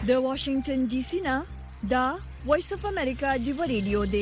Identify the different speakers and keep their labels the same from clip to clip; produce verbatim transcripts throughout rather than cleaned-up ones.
Speaker 1: د واشنگټن ډي سي نه دا وایس اف امریکا دی ریډیو دی.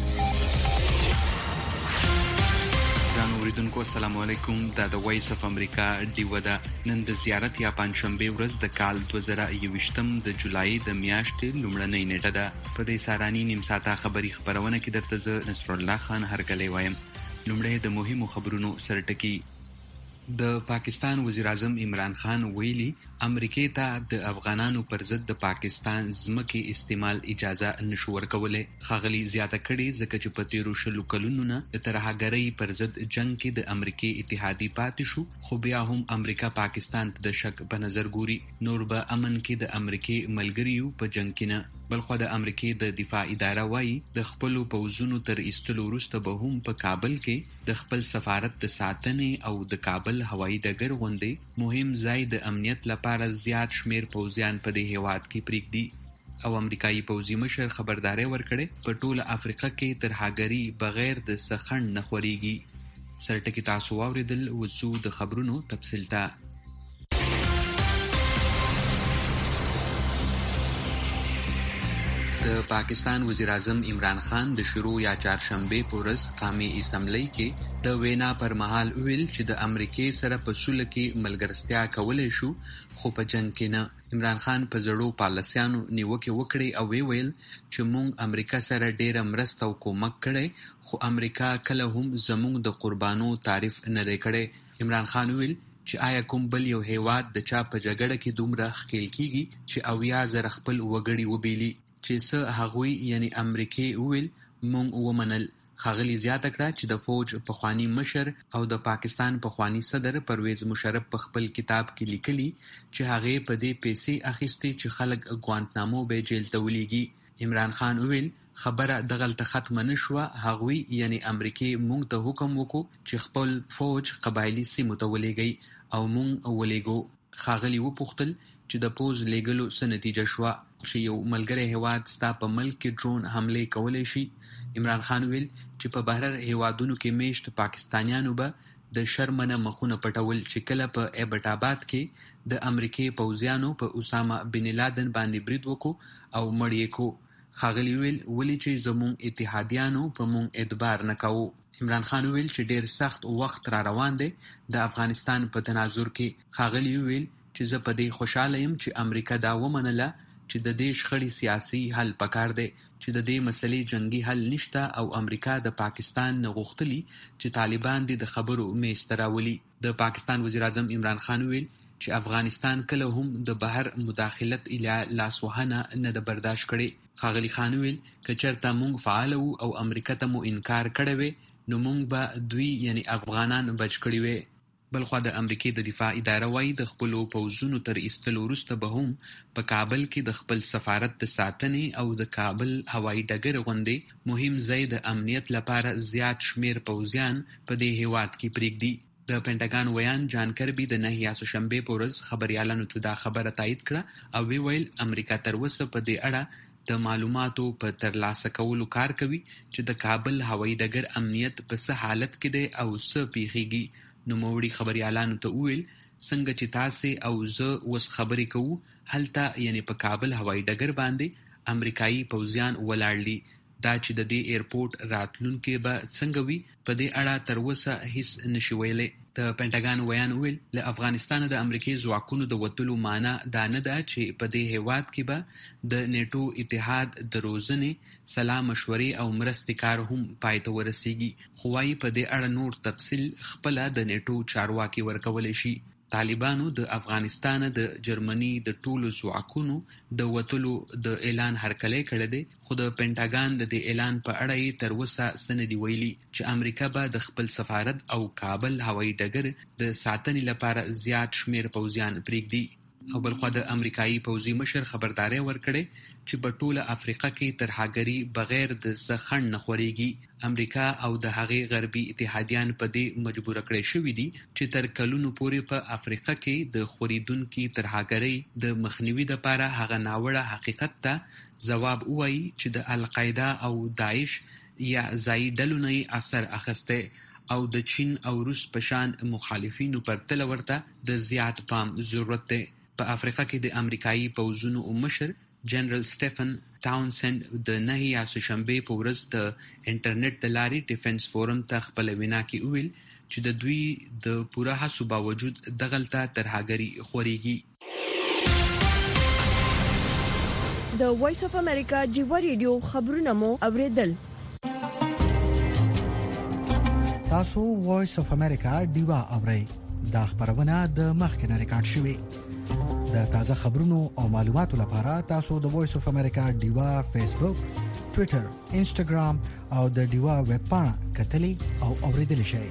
Speaker 2: اوریدونکو السلام علیکم. دا د وایس اف امریکا دی ودا نن د زیارت یا پنځشنبه ورځ د کال دوه زره یوویشتم د جولای د میاشتې لومړنۍ نیټه ده. په دې سارانی نیم ساعته خبری خبرونه کې درته زه نصر الله خان هرکلی وایم. لومړی د مهمو خبرونو سرټکی. د پاکستان وزیر اعظم عمران خان ویلي امریکای ته د افغانانو پر ضد د پاکستان ځمکې استعمال اجازه نشو ورکولای. خاغلی زیاته کړي ځکه چې په تیرو شلو کلونو نه د ترهګرۍ پر ضد جنگ کې د امریکای اتحادی پاتې شو، خو بیا هم امریکا پاکستان ته د شک په نظر ګوري. نور به امن کې د امریکای ملګریو په جنگ کې نه. بلخو د امریکای د دفاع اداره وایي د خپل پوځونو تر ایستلو وروسته به هم په کابل کې د خپل سفارت د ساتنې او د کابل هوایي ډګر غونډې مهم ځای د امنیت لپاره زیات شمیر پوځیان په دې هیواد کې پریږدي. او امریکایي پوځي مشر خبرداري ورکړي په ټوله افریقا کې ترهګري بغیر د سخن نه خوريږي. سرټکی تاسو اوریدل وڅو د خبرونو تفصیل ته. د پاکستان وزیر اعظم عمران خان د شروع یا چهارشنبه په ورځ قومي اسمبلی کې د وینا پر مهال ویل چې د امریکای سره په سوله کې ملګرتیا کولای شو، خو په جنگ کې نه. عمران خان په زړو پالیسیانو نیوکه وکړي او ویل چې موږ امریکا سره ډېر مرسته او کومک کړي، خو امریکا کله هم زموږ د قربانو تعریف نه دی کړی. عمران خان ویل چې آیا کوم بل یو هیواد د چا په جګړه کې دومره ښکیل کیږي چې اویا زره خپل وګړي وبېلي، چې څه هغوی یعنی امریکای ویل مونږ ومنل. خاغلی زیاته کړه چې د فوج پخوانی مشر او د پاکستان پخوانی صدر پرویز مشرف په خپل کتاب کې لیکلي چې هغه په دې پیسې اخیستي چې خلک ګوانتنامو به جیل ته ولېږي. عمران خان ویل خبره دغلته ختمه نشوه، هغوی یعنی امریکای مونږ ته حکم وکړو چې خپل فوج قبایلی سیمو ته ولېږي او مونږ ولېږو. خاغلی وپوښتل چې د پوز لېګلو څه نتیجه شوه چې یو ملګری هیواد ستا په ملک کې ډرون حمله کولای شي. عمران خان ویل چې په بهر هیوادونو کې میشت پاکستانیانو به د شرمنه مخونه پټول چې کله په ایبټ آباد کې د امریکای پوځیانو په اسامه بن لادن باندې برید وکړو او مړ یې کو. خاغلی ویل ولې چې زموږ اتحادیانو په مونږ اعتبار نه کوو. عمران خان ویل چې ډېر سخت وخت را روان دی د افغانستان په تناظر کې. خاغلی ویل چې زه په دې خوشاله یم چې امریکا دا ومنله چې د دې شخړې سیاسي حل پکار دی، چې د دې مسلې جنگي حل نشته او امریکا د پاکستان نه غوښتلي چې طالبان دې د خبرو میز ته راولي. د پاکستان وزیر اعظم عمران خان ویل چې افغانستان کله هم د بهر مداخلت اله لاسوهنه نه د برداشت کړي. خاغلی خان ویل که چېرته موږ فعال وو او امریکا ته مو انکار کړی وی نو موږ به دوی یعنی افغانان بچ کړي وی. بلخو د امریکای د دفاع اداره وایي د خپلو پوځونو تر ایستلو وروسته به هم په کابل کې د خپل سفارت د ساتنې او د کابل هوایي ډګر غونډې مهم ځای د امنیت لپاره زیات شمیر پوځیان په دې هیواد کې پریږدي. د پینټاګان ویان جان کربي د نهه یاسوشنبه په ورځ خبريالانو ته دا خبره تایید کړه او وی ویل امریکا تر اوسه په دې اړه د معلوماتو په ترلاسه کولو کار کوي چې د کابل هوایي ډګر امنیت په څه حالت کې دی او څه پیښیږي. نو موړي خبريالانو ته ویل څنګه چې تاسو او زه اوس خبرې کوو هلته یعنی په کابل هوایي ډګر باندې امریکایي پوځیان ولاړ دي. دا چې د دې ایرپورټ راتلونکي به څنګه وي په دې اړه تر اوسه هیڅ نشي ویلي. د پینټاګان ویان ویل له افغانستان د امریکای ځواکونو د وتلو معنی دا نه ده چې په دې هیواد کې به د نیټو اتحاد د روزنې سلا مشورې او مرستې کار هم پای ته ورسیږي. خو وايي په دې اړه نور تفصیل خپل د نیټو چارواکي ورکول شي. طالبانو د افغانستان د جرمني د ټولو ځواکونو د وتلو د اعلان هرکلی کړی دی، خو د پینټاګان د دې اعلان په اړه یې تر اوسه څه نه دي ویلي چې امریکا به د خپل سفارت او کابل هوایي ډګر د ساتنې لپاره زیات شمیر پوځیان پریږدي. او بلخوا د امریکایي پوځي مشر خبرداري ورکړي چې په ټوله افریقا کې ترهګري بغیر د څه خنډ نه خوريږي. امریکا او د هغې غربي اتحادیان په دې مجبور کړي شوي دي چې تر کلونو پورې په افریقا کې د خوريدونکو ترهګرۍ د مخنیوي لپاره هغه ناوړه حقیقت ته ځواب وایي چې د القاعده او داعش یا ځایي ډلو نه اثر اخیسته او د چین او روس په شان مخالفینو پرتله ورته د زیات پام ضرورت دی. په افریقا کې د امریکایي پوځونو مشر جنرال سټیفن ټاونسند د نه یا سهشنبه په ورځ د انټرنیټ د لارې ډیفنس فورم ته خپل وینا کې ویل چې د دوی د پوره هڅو باوجود دغلطه ترهګری خوريږي.
Speaker 1: د وایس اف امریکا جیوا ریډیو خبرونه مو اوریدل.
Speaker 3: تاسو وایس اف امریکا دیوا اورئ. دا خبرونه د مخکنه ریکارډ شوې. د تازه خبرونو او معلوماتو لپاره تاسو د وایس اف امریکا دیوا فیسبوک، ټوئیټر، انسټاګرام او د دیوا ویب پاڼه کتلی او اوریدل شئ.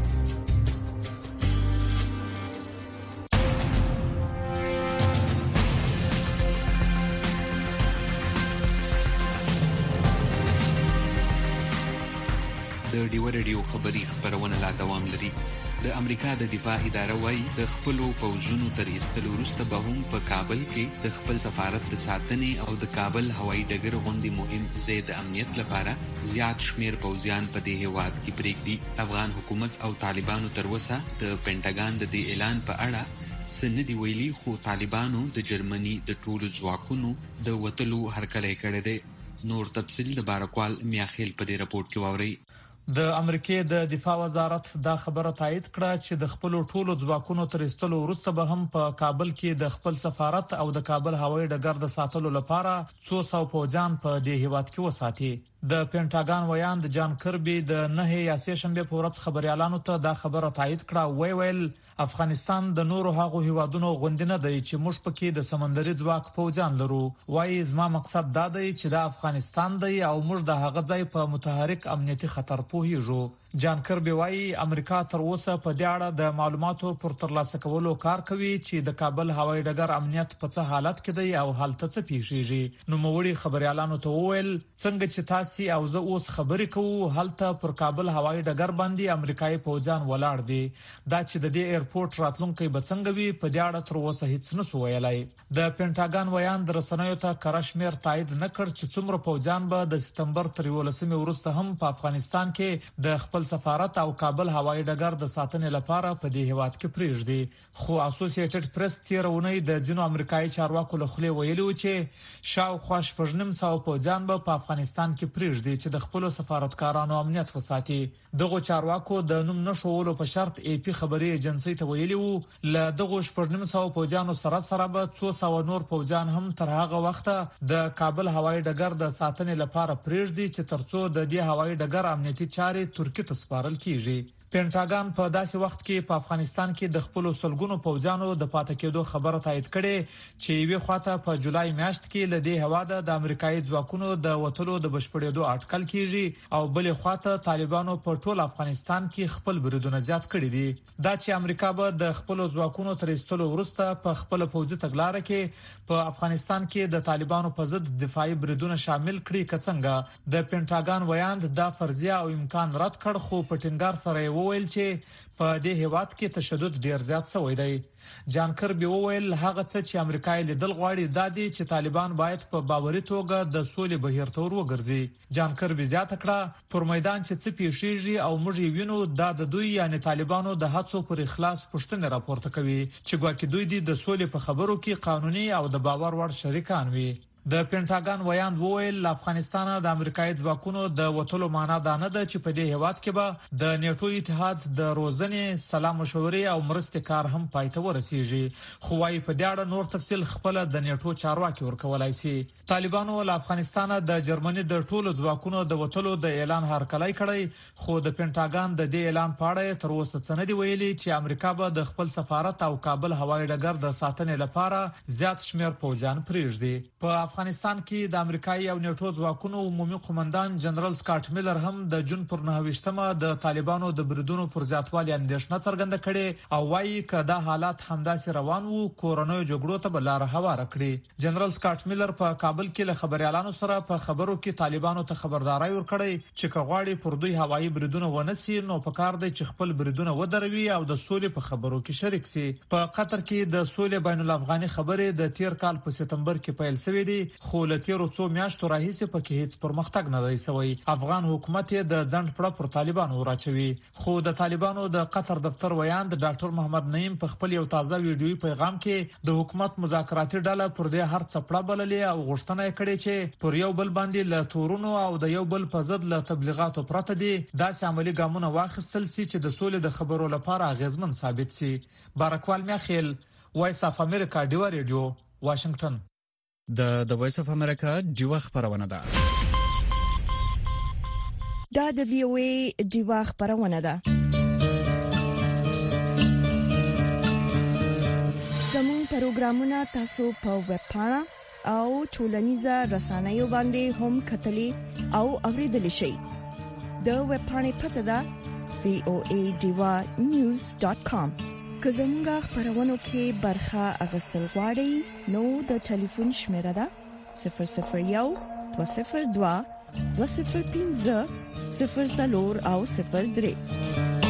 Speaker 2: د ډیوا ریډیو خبری خبرونه لا دوام لري. د امریکا د دفاع اداره وايي د خپل پوځونو تر ایستلو وروسته به هم په کابل کې د خپل سفارت د ساتنې او د کابل هوایي ډګر غونډې مهم ځای د امنیت لپاره زیات شمیر پوځیان په دې هیواد کې پرېږدي. افغان حکومت او طالبانو تر اوسه د پینټاګان د دې اعلان په اړه څه نه دی ویلي، خو طالبانو د جرمني د ټولو ځواکونو د وټلو هرکلی کړی دی. نور تفصیل د بارکوال میاخیل په دې رپورت کې واورئ.
Speaker 4: د امریکای د دفاع وزارت دا خبره تایید کړه چې د خپل ټولو ځواکونو تر ایستلو وروسته به هم په کابل کې د خپل سفارت او د کابل هوایي ډګر د ساتلو لپاره څو سو پوځیان په دې هیواد کې وساتي. د پینټاګان ویاند جان کربي د نه یا سهشنبه په ورځ خبريالانو ته دا خبره تایید کړه. وی ویل افغانستان د نورو هغو هیوادونو غوندنه دی چې موږ پکې د سمندري ځواک پوځیان لرو. وایي زما مقصد دا دی چې د افغانستان دی او موږ د هغه ځای په متحرک امنیتي خطر پوهیږو. جان کربي وایي امریکا تر اوسه په دې اړه د معلوماتو پر ترلاسه کولو کار کوي چې د کابل هوایي ډګر امنیت په څه حالت کې دی او حالت څه پیښیږي. نو موړي خبريالانو ته وویل څنګه چې تاسو او زه اوس خبرې کوو هلته پر کابل هوایي ډګر باندې امریکایي پوځیان ولاړ دي. دا چې د دې ایرپورټ راتلونکي به څنګه وي په دې اړه تر اوسه هیڅ نه سو ویلای. د پینټاګان ویان د رسنیو ته کرشمیر تایید نکړ چې څومره پوځیان به د سپتمبر تر یولسمې وروسته هم په افغانستان کې د خپل سفارت او کابل هوایي ډګر د ساتنې لپاره په دې هیواد کې پریږدي. خو اسوسییټډ پریس تیرونی د ځینو امریکایي چارواکو له خولې ویلي چې شاوخوا شپږنیم سو پوځیان به په افغانستان کې پریږدي چې د خپل سفارتکارانو امنیت وساتي. دغه چارواکو د نوم نشولو په شرط ای پی خبري ایجنسی ته ویلي وو ل دغه شپږنیم سو پوځیانو سره سره به څو سو نور پوځیان هم تر هغه وخته د کابل هوایي ډګر د ساتنې لپاره پریږدي چې ترڅو د دې هوایي ډګر امنیتي چارې ترکیه ته سپارل کیږي. پینټاګان په داسې وخت کې په افغانستان کې د خپل سلګونو پوځیانو د پاتې کېدو خبره تایید کړي چې یوه خواته په جولای میاشت کې لدې هواده د امریکایي ځواکونو د وټلو د بشپړېدو اټکل کیږي او بل خواته طالبانو په ټول افغانستان کې خپل بریدونه زیات کړي دي. دا چې امریکا به د خپل ځواکونو تر ایستلو وروسته په خپل پوځي تګلارې کې په افغانستان کې د طالبانو په ضد دفاعي بریدونه شامل کړي کڅنګه د پینټاګان ویاند دا فرضیه او امکان رد کړ، خو په ټینګار سره وویل چې په دې هیواد کې تشدد ډیر زیات شوی دی. جان کربي وویل هغه څه چې امریکای لیدل غواړي دا دي چې طالبان باید په باوري توګه د سولې بهیر تور وګرځي. جان کربي زیاته کړه پر میدان چې څه پیښیږي او موږ یې وینو دا د دوی یعنی طالبانو د هڅو پر اخلاص پوښتنه راپورته کوي چې ګواکې دوی د سولې په خبرو کې قانوني او د باور وړ شریکان وي. د پینټاګان ویاند وویل افغانستان د امریکایي ځواکونو د وټلو معنا دا نه ده چې په دې هیواد کې به د نیټو اتحاد د روزنې سلام مشورې او مرستې کار هم پایته ورسیږي. خو وايي په دې اړه نور تفصیل خپل د نیټو چارواکي ورکولای شي. طالبانو له افغانستان د جرمني د ټولو ځواکونو د وټلو د اعلان هرکلی کړی، خو د پینټاګان د دې اعلان په اړه تر اوسه څه نه دی ویلي چې امریکا به د خپل سفارت او کابل هوایي ډګر د ساتنې لپاره زیات شمیر پوځیان پریږدي. په افغانستان کې د امریکایي او نیټو ځواکونو عمومي قومندان جنرال سکاټ میلر هم د جون پر نهه د طالبانو د بریدونو پر زیاتوالي اندېښنه څرګنده کړې او وایي کدا حالات همداسې روان وو کورونو جګړو ته بلاره هواره کړې. جنرال سکاټ میلر په کابل کې له خبريالانو سره په خبرو کې طالبانو ته خبرداري ورکړې چې کغواړي پر دوی هوایي بریدونه ونسي نو په کار دی چې خپل بریدونه ودروي او د سولې په خبرو کې شریک شي. په قطر کې د سولې بین الافغاني خبرې د تیر کال په سپتمبر کې پیل شوې دي خو لتیرو څو میاشتو راهیسې پکې هیڅ پرمختګ نه دی شوی. افغان حکومت د ځند پړه پر طالبانو راچوي. خو د طالبانو د قطر دفتر ویاند ډاکټر محمد نعیم په خپل یو تازه ویډیوي پیغام کې د حکومت مذاکراتي ډله پر دې هر څه پړه بللې او غوښتنه کړې چې پر یو بل باندې له تورونو او د یو بل په ضد له تبلیغاتو پرته دي داسې عملی ګامونه واخیستل سي چې د سولې د خبرو لپاره اغیزمن ثابت سي. بارکوال میاخیل، وایس اف امریکا ډیوا ریډیو، واشنگټن.
Speaker 5: د د وایس اف امریکا ډیوا خبرونه ده.
Speaker 1: دا د وی او ای ډیوا خبرونه ده. زموږ پروګرامونه تاسو په ویب پاڼه او ټولنیزه رسنیو باندې هم کتلی او اوریدلی شئ. د ویب پاڼې پته ده وی او ای ډیوا نیوز ډاټ کام. که زموږ خبرونو کې برخه اخیستل غواړئ نو د ټلیفون شمیره ده صفر صفر یو دوه صفر دوه دوه صفر پنځه صفر څلور او صفر درې.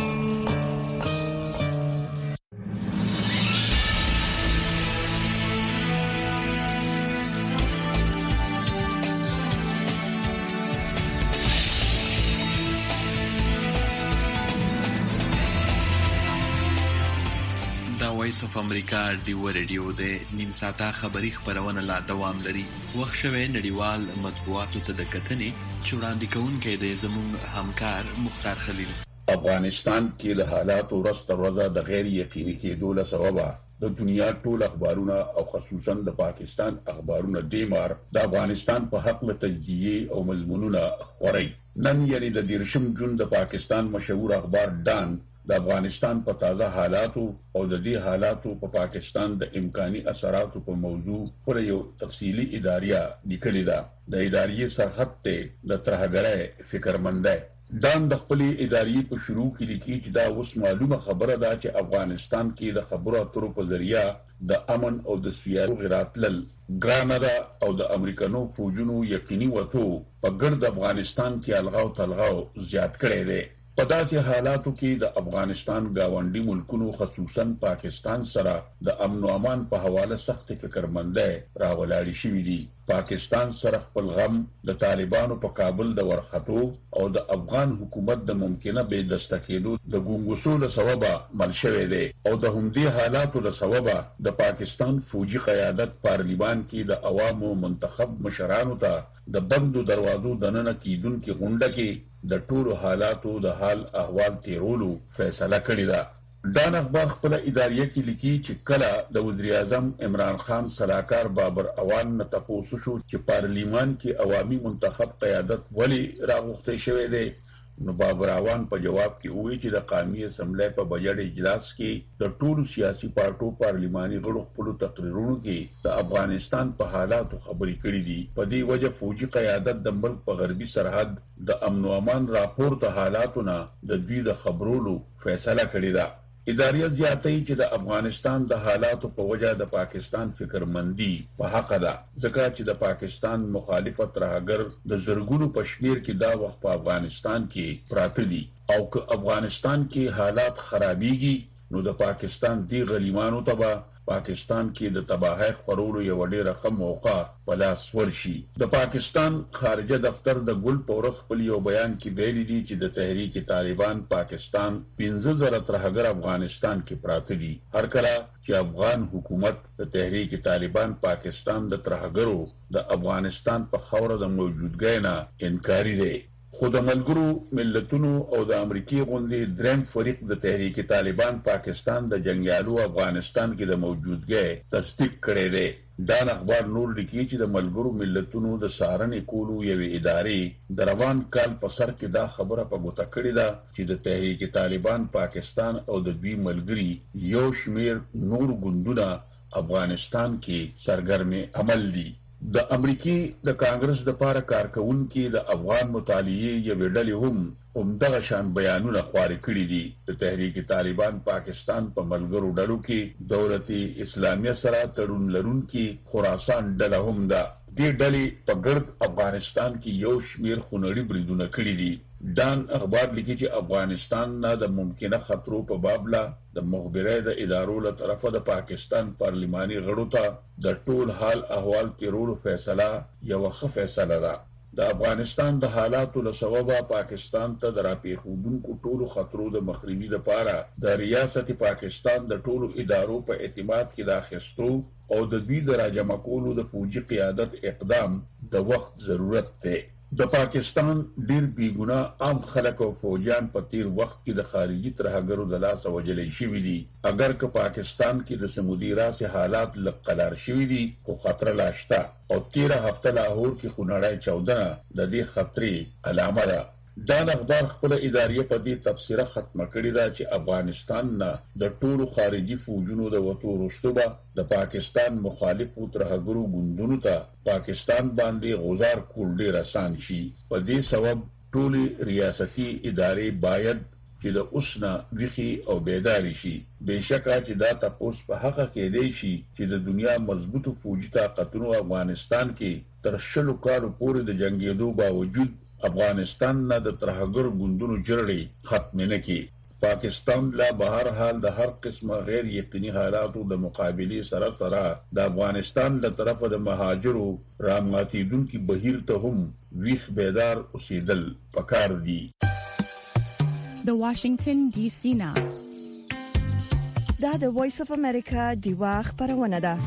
Speaker 2: وایس اف امریکا ډیوا ریډیو د نیم ساعته خبری خبرونه لا دوام لري. وخت شوه نړیوال مطبوعاتو ته د کتنې چې وړاندې کوونکی د زموږ همکار مختار خلیل.
Speaker 6: افغانستان کې د حالاتو ورځ تر ورځې د غیر یقیني کېدو له سببه د دنیا ټول اخبارونه او خصوصا د پاکستان اخبارونه دیمار د افغانستان په حق له تجزیه او مضمونونه خوري. نن یعنی د دیرشم جون د پاکستان مشهور اخبار ډان د افغانستان په تازه حالاتو او د دې حالاتو په پا پاکستان د امکاني اثراتو په موضوع پر یو تفصیلی اداریه لیکلې ده. د اداریې سرحد ته د ترهګرۍ فکرمنده ډان د خپل اداریې په شروع کې لیکي چې دا اوس معلومه خبره ده چې افغانستان کې د خبرو اترو په ذریعہ د امن او د سیاسي غراتل ګرانه ده او د امریکانو فوجونو یقیني وته په ګرد افغانستان کې الغاو تلغاو زیات کړي دي. په داسې حالاتو کې د افغانستان گاونډي ملکونو خصوصا پاکستان سره د امن او امان په حواله سخت فکرمنده راولاړی شوې دي. پاکستان سره خپل غم د طالبانو په کابل د ورختو او د افغان حکومت د ممکنه بے دسته کېدو د ګونګوسو له سببه مل شوی دی او د همدې حالاتو له سببه د پاکستان فوجي قیادت پارلیمان کې د عوامو منتخب مشرانو ته د بندو دروازو دننه کېدونکو غونډه کې د ټولو حالاتو د حال احوال تیرولو فیصله کړې ده. ډان اخبار خپل اداریه کې لیکي چې کله د وزیر اعظم عمران خان صلاحکار بابر اوان نه تاسو شو چې پارلیمان کې عوامي منتخب قیادت ولی راغوښته شوې ده نو بابر اوان په جواب کې وایي چې د قومي اسمبلی په بجټ اجلاس کې د ټولو سیاسي پارټو پارلیماني غړو خپل تقریرونو کې د افغانستان په حالاتو خبرې کړې دي. په دې وجه فوجي قیادت د ملک په غربي سرحد د امن او امان راپور ته حالاتونه د دوی د خبرولو فیصله کړې ده. اداریه زیاتې چې د افغانستان د حالاتو په وجه د پاکستان فکرمندي په حق ده ځکه چې د پاکستان مخالفت راګر د زرګونو په شمیر کې دا وخت په افغانستان کې پراته دي او که افغانستان کې حالات خرابيږي نو د پاکستان دی غلیمانو ته پاکستان کې د تباہی خورولو یو ډېر ښه موقع په لاس ورشي. د پاکستان خارجه دفتر د ګل پورس خپل یو بیان کې ویلي دي چې د تحریک طالبان پاکستان پنځه زره ترهګر افغانستان کې پراته دي. هر کله چې افغان حکومت د تحریک طالبان پاکستان د ترهګرو د افغانستان په خوره د موجودګۍ نه انکاري دي خو د ملګرو ملتونو او د امریکای غونډې دریم فریق د تحریک طالبان پاکستان د جنگیالو افغانستان کې د موجودګۍ تصدیق کړی دی. دا اخبار نور لیکي چې د ملګرو ملتونو د سارنې کولو یوې ادارې د روان کال په سر کې دا خبره په ګوته کړې ده چې د تحریک طالبان پاکستان او د دوی ملګري یو شمیر نور ګوندونه افغانستان کې سرګرم عمل دي. د امریکای د کانګرس د لپاره کارکونکو د افغان مطالعه یوې ډلې هم همدغه شان بیانونه خوري کړي دي. د تحریک طالبان پاکستان په ملګرو ډلو کې دولتي اسلامیه سره تړون لرونکي خراسان ډله هم ده. دې ډلې په ګرد افغانستان کې یو شمیر خونړي بریدونه کړي دي. دان اخبار لیکي چې افغانستان نه د ممکنه خطرو په باب لا د مخبرۍ د ادارو له طرفه د پاکستان پارلماني غړو ته د ټول حال احوال تیرولو فیصله یو ښه فیصله ده. د افغانستان د حالاتو له سببه پاکستان ته د راپېښېدونکو ټولو خطرو د مخنیوي لپاره د ریاست پاکستان د ټولو ادارو په اعتماد کې د اخیستو او د دوی د راجمع کولو د فوجي قیادت اقدام د وخت ضرورت دی. د پاکستان ډیر بیګناه عام خلک او فوجیان په تیر وخت کې د خارجي ترهګرو د لاسه وژل شوي دي. اگر که پاکستان کې د سمودي راسي حالات لقلار شوي دي خو خطر لا شته او تیره هفته لاهور کې خونړی چاودنه د دې خطرې علامه ده. دا اخبار خپل ادارې په دې تفسیره ختمه کړې ده چې افغانستان نه د ټولو خارجي فوجونو د وټو رښتوبه د پاکستان مخالفو ترهګرو ګوندونو ته پاکستان باندې غوزار کول ډیر آسان شي. په دې سبب ټولې ریاستي ادارې باید چې د اوسنا ویخي او بیداری شي. بهشکه چې دا تاسو په حق کې دی شي چې د دنیا مضبوطو فوجي طاقتونو افغانستان کې تر شلو کالو پورې د جنگیدو باوجود افغانستان نه د ترهګر ګوندونو جرړې ختم نه کی. پاکستان لا بهر حال د هر قسمه غیر یقیني حالاتو د مقابله سره سره د افغانستان له طرفه د مهاجرو راماتیدونکو بهیر ته هم ویخ بیدار اوسېدل پکار دي.
Speaker 7: د واشنگټن ډي سي نه
Speaker 1: دا د وایس اف امریکا دیوا خبرونه ده.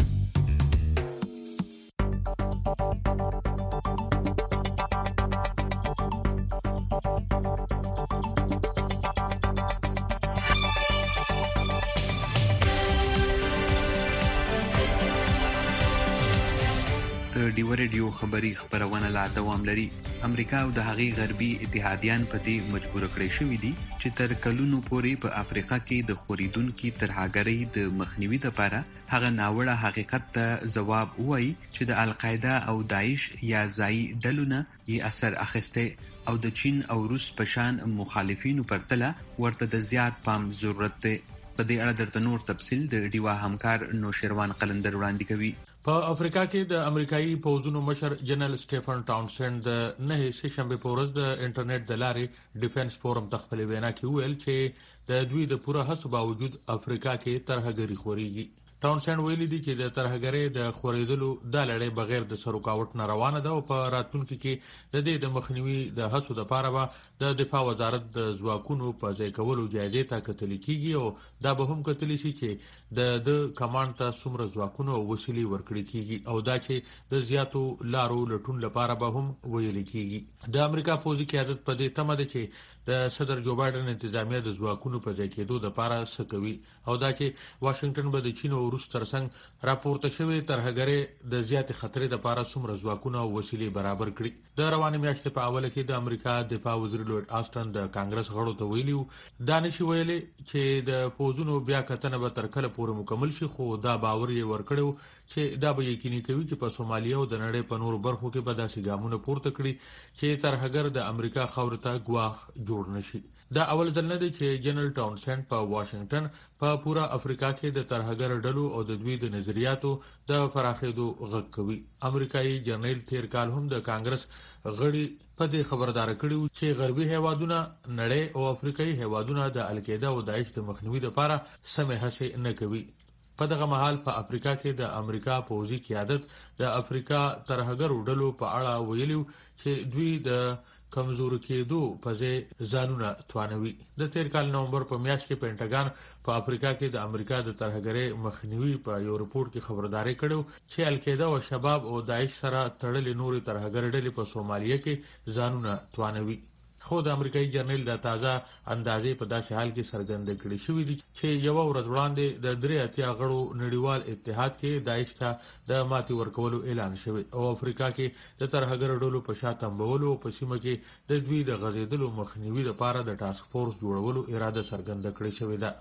Speaker 2: ډیو ریډیو خبری خبرونه لا دوام لري. امریکا او د هغې غربي اتحادیان په دې مجبور کړی شوی دي چې تر کلونو پورې په افریقا کې د خوریدونکو ترهګرۍ د مخنیوي لپاره هغه ناوړه حقیقت ته ځواب وایي چې د القاعده او داعش یا ځایي ډلونه یې اثر اخیسته او د چین او روس په شان مخالفینو پرتله ورته د زیات پام ضرورت دی. په دې اړه درته نور تفصیل د ډیوا همکار نوشیروان قلندر وړاندې کوي.
Speaker 4: په افریقا کې د امریکایي پوځونو مشر جنرال سټيفن ټاونسند د نه سه شنبه په ورځ د انټرنیټ د لارې ډیفنس فورم ته خپل وینا کې ویل چې د دوی د پوره هڅو باوجود افریقا کې ترهګري خوريږي. ټاونسند ویلي دي چې د ترهګرۍ د خورېدلو د لړۍ بغیر د سروکاوټ نه روانه ده او په راتلونکي کې د دې د مخنیوي د هڅو لپاره به د دفاع وزارت د ځواکونو په ځای کولو جایزې ته کتل کیږي او دا به هم کتل شي چې د د کمانډ ته څومره ځواکونو او وسیلې ورکړي کیږي او دا چې د زیاتو لارو لټون لپاره به هم ویل کیږي. د امریکا پوځي قیادت په دې تمه ده چې د صدر جو بایدن انتظامیه د ځواکونو په ځای کېدو لپاره څه کوي او دا چې واشنگټن به د چین او روس ترڅنګ راپورته شوی ترهګرۍ د زیات خطرې لپاره څومره ځواکونه او وسیلې برابر کړي. د روانې میاشتې په اوله کې د امریکا دفاع وزیر لورد آسټن د کانګرس غړو ته ویلي دا نشي ویلي چې د پوځونو بیا کتنه به تر کله پورې مکمل شي خو دا باور یې ورکړو چې دا به یقیني کوي چې په سومالیا او د نړۍ په نورو برخو کې به داسې ګامونه پورته کړي چې ترهګر د امریکا خاورې ته ګواښ جوړ نشي. دا اول ځل نه دی چې جنرال ټاونسند په واشنگټن په پورا افریقا کې د ترهګر ډلو او د دوی د نظریاتو د فراخېدو غږ کوي. امریکایي جنرال تیر کال هم د کانګرس غړي په دې خبردار کړي چې غربي هیوادونه نړۍ او افریقایي هیوادونه د القاعده او داعش د مخنیوي لپاره سمې هڅې نه کوي. په دغه مهال په افریقا کې د امریکا پوځي قیادت د افریقا ترهګر ډلو په اړه ویلي چې دوی د کمزور کېدو په ځای ځانونه توانوي. د تیر کال نومبر په میاشت کې پینټاګان په افریقا کې د امریکا د ترهګرۍ مخنیوي په یو رپورت کې خبرداري کړو چې القاعده او شباب او داعش سره تړلې نورې ترهګر ډلې په سومالیا کې ځانونه توانوي. خو د امریکایي جرنل د تازه اندازې په داسې حال کې څرګنده کړې شوې دي چې یو ورځ وړاندې د درې اتیا غړو نړیوال اتحاد کې داعش ته د ماتي ورکولو اعلان شوی او افریقا کې د ترهګر ډلو په شا تنبولو په سیمه کې د دوی د غزیدلو مخنیوي لپاره د ټاسک فورس جوړولو اراده څرګنده کړې شوې ده.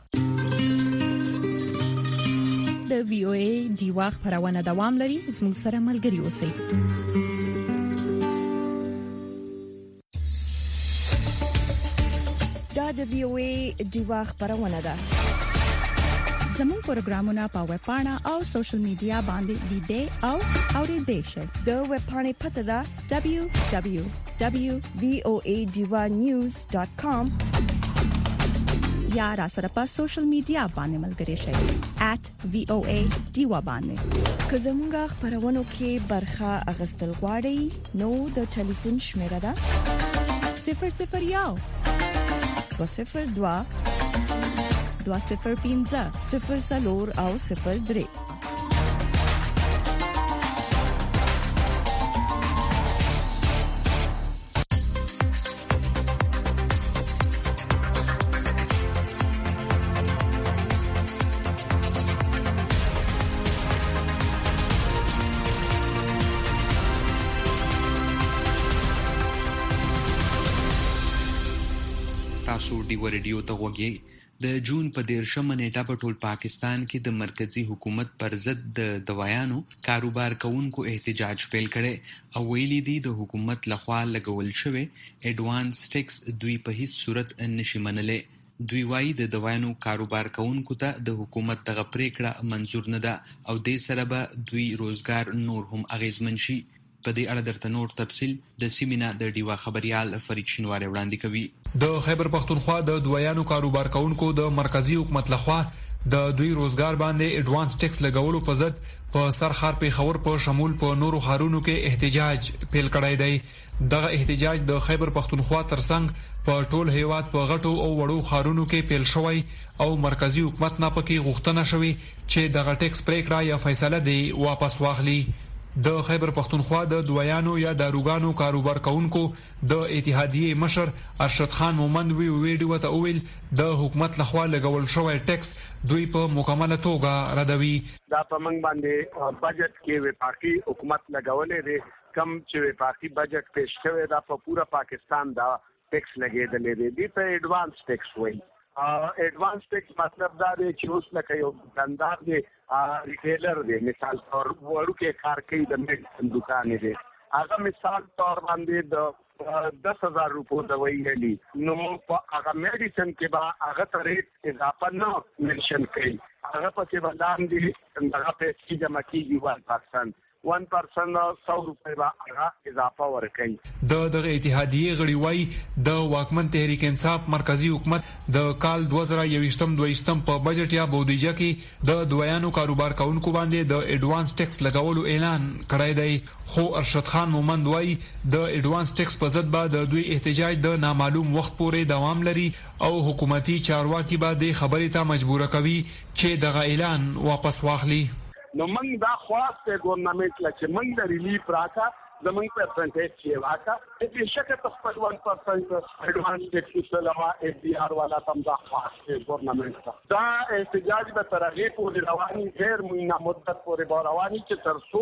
Speaker 7: د وی او ای دیوا خبرونه دوام لري. زموږ سره ملګري اوسئ.
Speaker 1: دا د وی او ای دیوا خبرونه ده.
Speaker 7: زموږ پروګرامونه په ویب پاڼه او سوشل میډیا باندې لیدئ او اوریدئ شئ.
Speaker 1: د ویب پاڼې پته ده دبليو دبليو دبليو ډاٹ وی او اے ډیوا نیوز ډاٹ کام
Speaker 7: یا را سره په سوشل میډیا باندې ملګري شئ ایٹ وی او اے ډیوا باندې.
Speaker 1: که زموږ خبرونو کې برخه اغستل غواړئ نو د ټلیفون شمیره ده
Speaker 7: صفر صفر یو
Speaker 1: دو صفر دو
Speaker 7: دو صفر پنځه
Speaker 1: صفر سلور او صفر درې.
Speaker 2: تاسو ډیو ریډیو ته وګورئ. د جون په دیرشمه نیټه په ټول پاکستان کې د مرکزی حکومت پر ضد د دوایانو کاروبار کوونکو احتجاج پیل کړي او ویلي دي د حکومت لخوا لګول شوی اډوانس ټیکس دوی په هیڅ صورت نشي منلای. دوی وايي د دوایانو کاروبار کوونکو ته د حکومت دغه پریکړه منزور نه ده او د سره به دوی روزګار نور هم اغیزمن شي. په دې اړه درته نور تفصیل د سیمینا د ډیوا خبريال فرید شینواری وړاندې کوي.
Speaker 8: د خیبر پختونخوا د دویانو کاروبار کوونکو د مرکزی حکومت لخوا د دوی روزګار باندې اډوانس ټیکس لګولو په ضد په سرخار پیښور په شمول په نورو ښارونو کې احتجاج پیل کړی دی. دغه احتجاج د خیبر پختونخوا ترڅنګ په ټول هیواد په غټو او وړو ښارونو کې پیل شوی او مرکزی حکومت نه پکې غوښتنه شوی چې دغه ټیکس پریکړه یا فیصله دی واپس واخلي. د خیبر پختونخوا د دویانو یا داروګانو کاروبار کوونکو د اتحادیه مشر ارشد خان مومند وی ویډیو ته ویل د حکومت لخوا لګول شوی ټیکس دوی په مکمله توګه ردوي.
Speaker 9: دا په موږ باندې بجټ کې وفاقي حکومت لګولې دی کم چې وفاقي بجټ پیش شوی دا په پورا پاکستان دا ټیکس لګیدلې دی. دې ته اډوانس ټیکس وایي. اډوانس ټیکس مطلب دا دی چې اوس لکه یو دکاندار دی ریټیلر دی مثال تور ورکه کار کوي د میډیسن دکان دی هغه مثال تور باندې د دس هزار روپو دوايي لري نو هغه میډیسن کې به هغه ریټ اضافه نه منشن کوي هغه په څه باندې هغه پیسې جمع کیږي وان پرسنټ one percent سو روپے به هغه اضافه ورکړي.
Speaker 8: د دغه اتحادیه غړي وای د واکمن تحریک انصاف مرکزی حکومت د کال دوه زره یوویشتم دویشتم په بجټ یا بودیجه کې د دویانو کاروبار کوونکو باندې د اډوانس ټیکس لګولو اعلان کړی دی. خو ارشد خان مومند وای د اډوانس ټیکس په ضد به د دوی احتجاج د نامعلوم وخت پورې دوام لري او حکومتي چارواکي به د خبرې ته مجبور کوي چې دغه اعلان واپس واخلي.
Speaker 9: نو موږ دا خواسته ګورنمنت لکه موږ د ریلیف راکا زموږ پرسنټیج چې واکا چې شکه په one percent اډوانس ټیکس لوا اف ډي ار والا تم دا خواسته ګورنمنت دا احتجاج به ترغه پورې رواني غیر مهینه مدت پورې رواني چې ترسو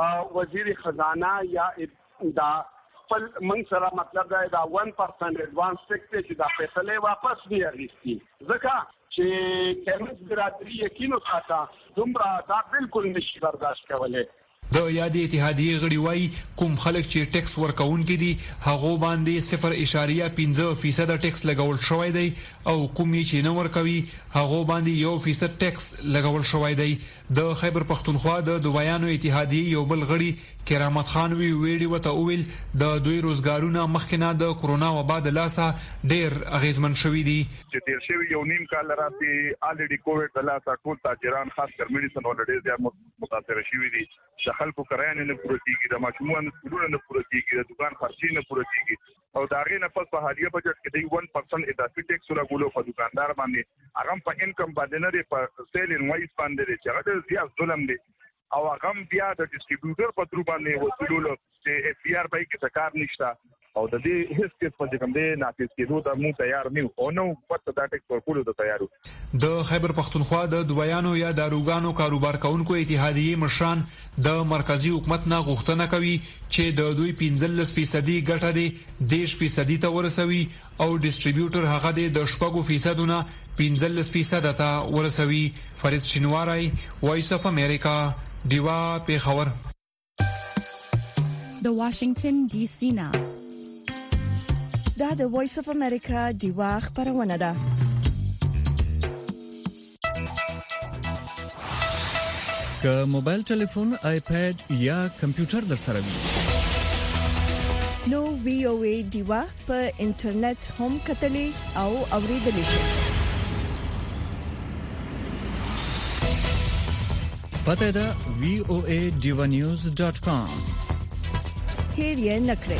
Speaker 9: وزیر خزانه یا دا خپل موږ سره مطلب دا دا one percent اډوانس ټیکس چې دا فیصله واپس دی اخیستي ځکه چې کمیس برادری یقینو ساته دومره دا بالکل نشي برداشت کولای.
Speaker 8: د یادې اتحادیه غړي وای کوم خلک چې ټیکس ورکوونکي دي هغه باندې صفر اشاریه پنځه فیصد ټیکس لګول شوی دی او کوم چې نه ورکوي هغه باندې یو فیصد ټیکس لګول شوی دی. د خیبر پختونخوا د دویانو اتحادیه یو بل غړي کرامت خان وی ویډیو ته ویل د دوی روزګارونه مخکنه د کرونا وبا د لاسه ډیر اغیزمن شوی دي.
Speaker 10: چې تیر شوی یو نیم کال راځي الریډي کووډ د لاسه ټول تاجران خاص کر میډیسن ولډي زیات متاثر شوی دي. د خلکو کرایه نه پوره کیږي د ماشومان سکولونه نه پوره کیږي د دکان خرچې نه پوره کیږي او دا غي نه پس په حالیه بجټ کې د one percent اضافي ټیکس لګولو په دکاندار باندې هغه په انکم باندې نه په سیل ان وایس باندې چې هغه زیات ظلم دی او هغه بیا د ډیسټریبیوټر په تر باندې وصولو چې اف پی ار پای کې څه نشته او د دې هیڅ څه په کوم دی ناقص کېدو ته مو تیار نه او نو پته دا ټیکس ورکولو ته تیارو.
Speaker 8: د خیبر پختونخوا د دویانو یا داروګانو کاروبار کوونکو اتحادیه مشران د مرکزی حکومت نه غوښتنه کوي چې د دوی پنځلس فیصد ګټه دی دیش فیصد ته ورسوي او ډیسټریبیوټر هغه د شپږو فیصدونه پنځلس فیصد ته ورسوي. فرید شینواری وایس اف امریکا دیوا پیښور.
Speaker 7: د واشنگټن ډي سي نه
Speaker 1: دا د وایس اف امریکا دیوا خبرونه ده.
Speaker 5: که موبایل ټلیفون، آیپاد یا کمپیوټر در سره وي
Speaker 1: نو وی او ای دیوا په انټرنیټ هم کتلې او اوریدلې شي.
Speaker 5: پته ده وی او ای ډیوا نیوز ډاٹ کام.
Speaker 1: هیر یې نکړئ.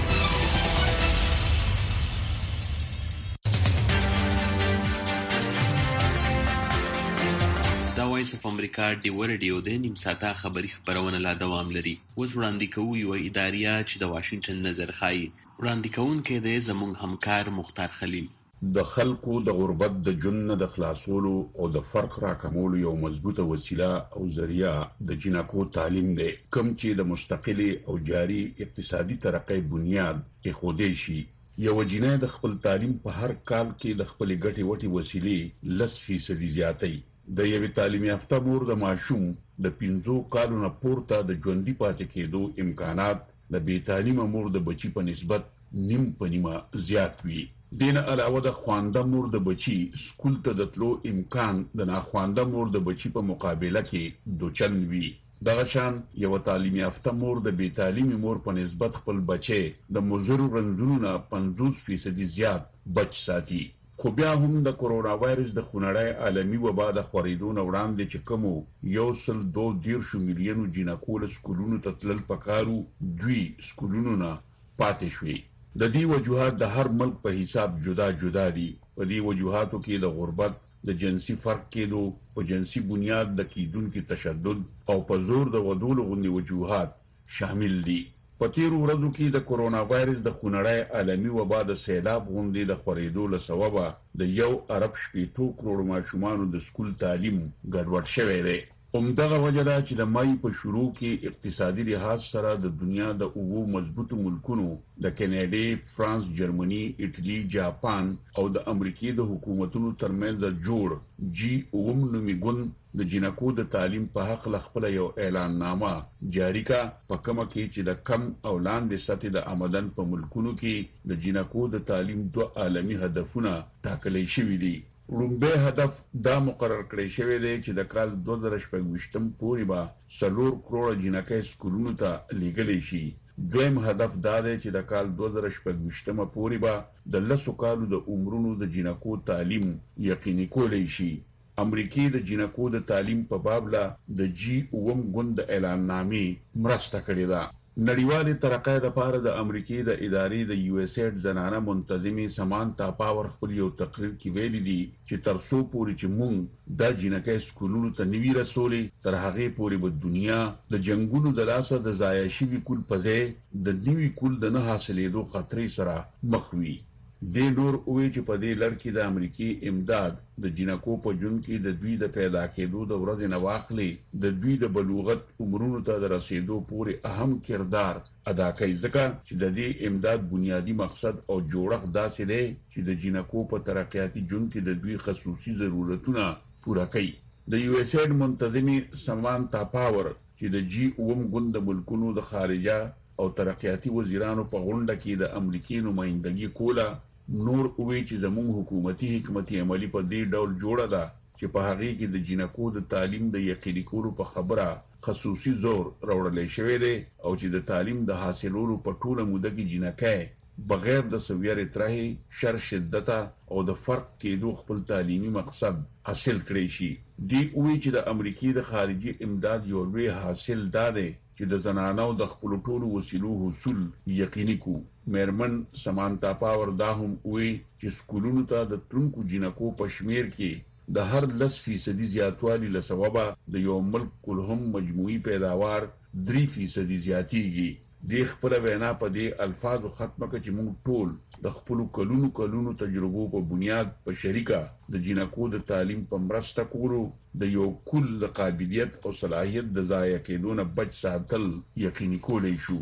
Speaker 2: دا وایس اف امریکا ډیو رادیو د نیم ساعته خبری خبرونه لا دوام لري. اوس وړاندې کوو یو اداریه چې د واشنگټن نظر خایي. وړاندې کوونکی دی زموږ همکار مختار خلیل.
Speaker 6: د خلکو د غربت د جن د خلاصولو او د فرق راکمولو یو مضبوطه وسیله او ذریعہ د جنکو تعلیم دی، کوم چې د مستقل او جاری اقتصادي ترقۍ بنیاد کې خودي شي. یو جنې د خپل تعلیم په هر کال کې د خپل ګټي وټي وسیلې لس فیصد زیاتې. د یوې تعلیم یافته مور د ماشوم د پنځو کالو نه پورته د ژوندۍ پاتې کېدو امکانات د بې تعلیمه مور د بچی په نسبت نیم په نیمه زیات وي. دین علاوه د خوانده مور د بچی سکول ته د تلو امکان د ناخوانده مور د بچی په مقابله کې دوچن وي. دغه شان یو تعلیم یافته مور د بې تعلیمي مور په نسبت خپل بچي د مضر رنځونو نه پنځوس فیصد زیات بچ ساتي. خو بیا هم د کورونا وایرس د خونړی عالمي وبا د خورېدو نه وړاندې چې کوم یو سل دوه دیرش میلیونو جنکو له سکولونو ته تلل پکارو دوی سکولونو نه پاتې شوي. د دې وجوهات د هر ملک په حساب جدا جدا دي. په دې وجوهاتو کې د غربت، د جنسي فرق کېدو، په جنسي بنیاد د کیدونکو تشدد او په زور د ودولو غوندي وجوهات شامل دي. په تیرو ورځو کې د کورونا وایرس د خونړی عالمي وبا د سیلاب غوندي د خورېدو له سببه د یو ارب شپېتو کروڑ ماشومانو د سکول تعلیم ګډوډ شوی دی. همدغه وجه ده چې د مای په شروع کې اقتصادي لحاظ سره د دنیا د اوو مضبوطو ملکونو د کینیډا، فرانس، جرمني، ایټالي، جاپان او د امریکای د حکومتونو ترمنځ د جوړ جی اوم نومي ګوند د جنکو د تعلیم په حق خپل یو اعلان نامه جاری کا، په کومه کې چې د کم او لاندې سطح د آمدن په ملکونو کې د جنکو د تعلیم دوه عالمي هدفونه ټاکل شوي دي. لومبه هدف دا مقرر کړی شوی دی چې د کال دوه زره شپږ پورې به څلور کروڑ جنکې سکولونو ته لیږل شي. دویم هدف دا دی چې د کال دوه زره شپږ پورې به د لسو کالو د عمرونو د جنکو تعلیم یقیني کولی شي. امریکای د جنکو د تعلیم په باب لا د جی اوم ګوند اعلان نامې مرسته کړې ده. نړیوالې ترقۍ لپاره د امریکای د ادارې د یو اس ایډ زنانه منتظمه سمانتا پاور خپل یو تقریر کې ویلي دي چې تر څو پورې چې مونږ د جنکې سکولونو ته نوي رسولې تر هغه پورې به دنیا د جنگونو د لاسه د ضایع شوي کول په ځای د نوي کول د نه حاصلېدو خطرې سره مخ وي. د نور اوې چې په دې لړ کې د امریکای امداد د جنکو په جون کې د دوی د پیدا کېدو د ورځې نه واخلي د دوی د بلوغت عمرونو ته د رسیدو پورې اهم کردار ادا کوي، ځکه چې د دې امداد بنیادی مقصد او جوړښت داسې دی چې د جنکو په ترقیاتي جون کې د دوی خصوصي ضرورتونه پوره کوي. د یو اس ایډ منتظمه سمانتا پاور چې د جی اوم ګوند ملکونو د خارجه او ترقیاتي وزیرانو په غونډه کې د امریکای نمائندګي کوله نور اوې چې زموږ حکومتي حکمتي عملی په دې ډول جوړه ده چې په هغه کې د جنکو د تعلیم د یقیني کولو په خبره خصوصي زور راوړل شوی دی او چې د تعلیم د حاصلولو په ټوله موده کې جنکې بغیر د سویری ترهي شر شدت او د فرق کېدو خپل تعلیمي مقصد حاصل کړی شي. دی اوې چې د امریکای د خارجي امداد یو لوی حاصل ده چې د زنانو د خپل ټولو وسیلو حصول یقیني کو. میرمن سمانتا پاور دا هم وی چې سکولونو ته د ترونکو جنکو په شمیر کې د هر لس فیصدي زیاتوالی له سببه د یو ملک کلهم مجموعي پیداوار درې فیصدي زیاتیږي. د خپل وینا په دې الفاظو ختمه کړي چې موږ ټول د خپل کلونو کلونو تجربو په بنیاد په شریکه د جنکو د تعلیم په مرسته کولو د یو کل قابلیت او صلاحیت د ضایع کېدو نه بچ ساتل یقیني کولی شو.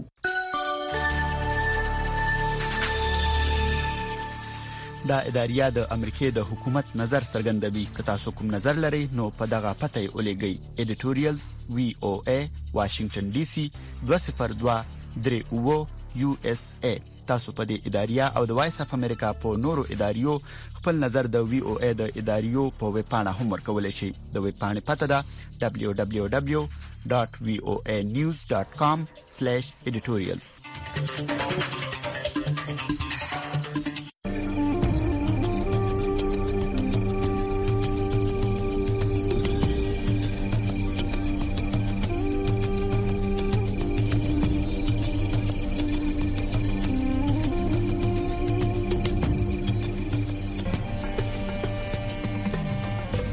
Speaker 11: دا اداریه د امریکای د حکومت نظر څرګندوي. که تاسو کوم نظر لرئ نو په دغه پته یې ولېږئ. ایډیټوریال وی او ای واشنگټن ډي سي دوه صفر دوه درې اوه یو اس ای. تاسو په دې اداریه او د وایس اف امریکا په نورو اداریو خپل نظر د وی او ای د اداریو په ویب پاڼه هم ورکولای شئ. د ویب پاڼې پته ده دبليو دبليو دبليو ډاټ وی او ای نیوز ډاټ کام سلیش ایډیټوریال.